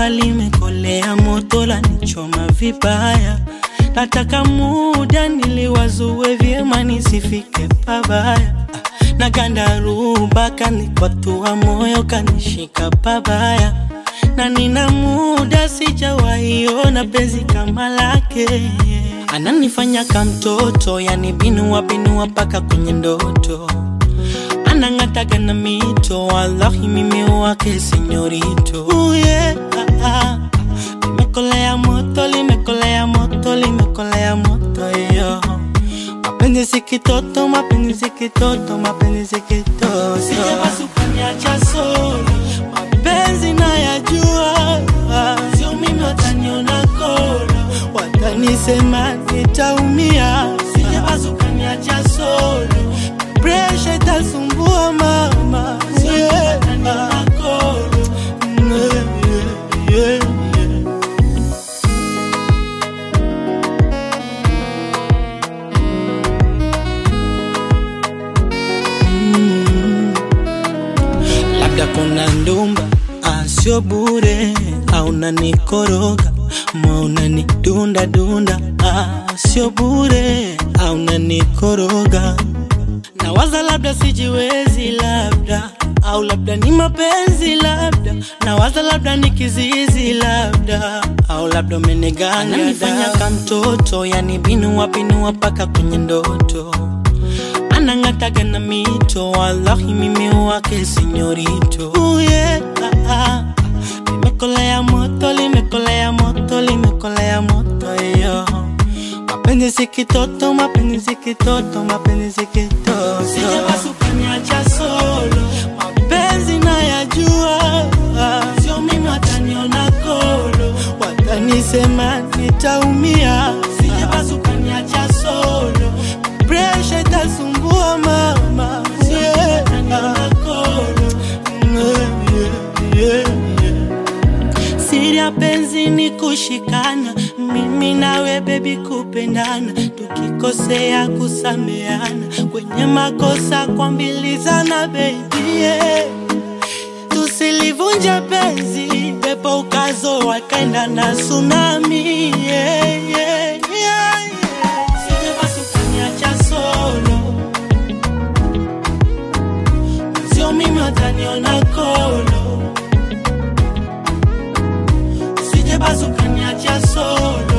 jua limekolea moto la nichoma vibaya. Nataka muda niliwazue vyema nisifike pabaya. Na gandaruba kanikwatua moyo kanishika pabaya. Na nina muda sijawahiona penzi kama lake. Ananifanya kama mtoto, yani binua paka kwenye ndoto. Anangataga na mito, wallahi mimi wake senyorito. Limekolea moto, limekolea moto, limekolea moto yo. Mapenzi si kitoto, mapenzi si kitoto, mapenzi si kitoto. Sijapasuka niacha solo, mapenzi nayajua. Sio mimi wataniona kolo, watanisema nitaumia. Sijapasuka niacha solo, pressure itasumbua mama. Sio mimi wataniona kolo. Labda kuna ndumba, sio bure, au unanikoroga, moyo unanidunda dunda. Sio bure, au unanikoroga. Nawaza labda sijiwezi labda, au labda ni mapenzi labda. Nawaza labda ni kizizi labda, au labda umeniganga. Ananifanya kama mtoto, yani binua paka kwenye ndoto. Anangataga na mito, wallahi mimi wake senyorito. Limekolea moto, limekolea moto, limekolea moto yo. Mapenzi si kitoto, mapenzi si kitoto, mapenzi si kitoto. Sijapasuka niacha solo, mapenzi nayajua. Sio mimi wataniona kolo, watanisema nitaumia. Sijapasuka niacha solo, pressure itasumbua mama. Sio mimi wataniona kolo. Siri ya penzi ni kushikana, mimi nawe baby kupendana. Tukikosea kusameana, kwenye makosa kuambilizana baby. Tusilivunja penzi, pepo ukazo wakaenda na tsunami. Sijapasuka niacha solo, sio mimi wataniona kolo. Sijapasuka niacha solo.